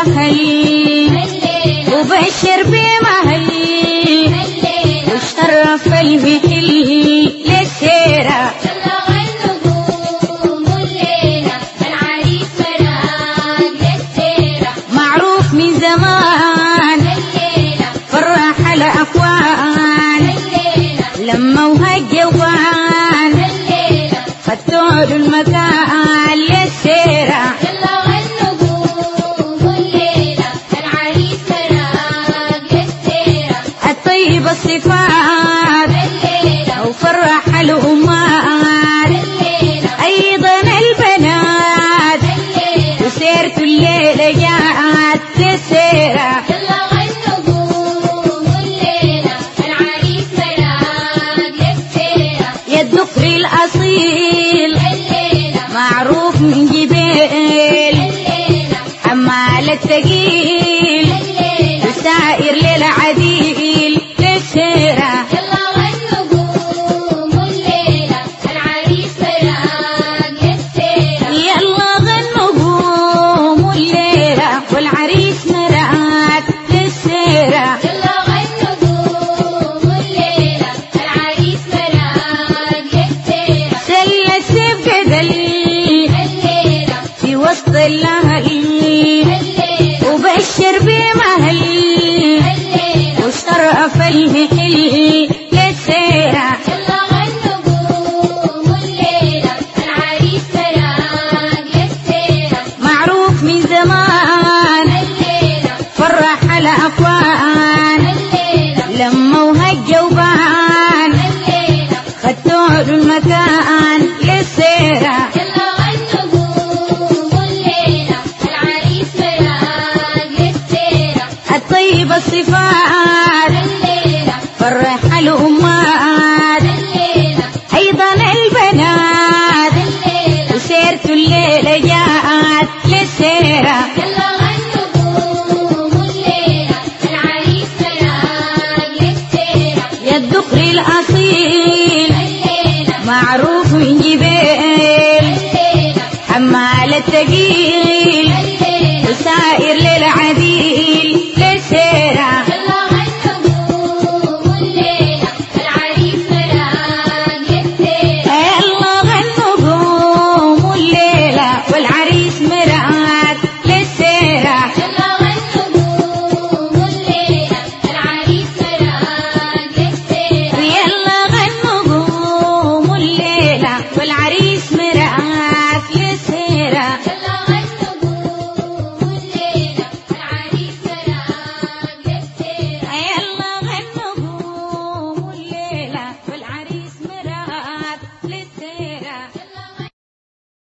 الأهل وبشر بمهل وشرف المحل للسيرة معروف من زمان فرح الأكوان لما وهالجوان خدتوا المكان للسيرة الطيب الصفات وفرح الأمات أيضا البنات وسيرت الليلة جاءت للسيرة يا الذكر الأصيل معروف من جبال حمال الثقيل وسائر للعديل للسيرة يلا غنوا قوموا الليلة والعريس مراك للسيرة سلة السيف قدل في وسط الأهل وبشر بمهل وشرف المحل للسيرة معروف من زمان فرح الأكوان لما وهالجوبان خدتوا المكان للسيرة الطيب الصفات فرح الأمات أيضا البنات وسيرت الليلة جاءت للسيرة يا الذكر الأصيل معروف من جبال حمال الثقيل وسائر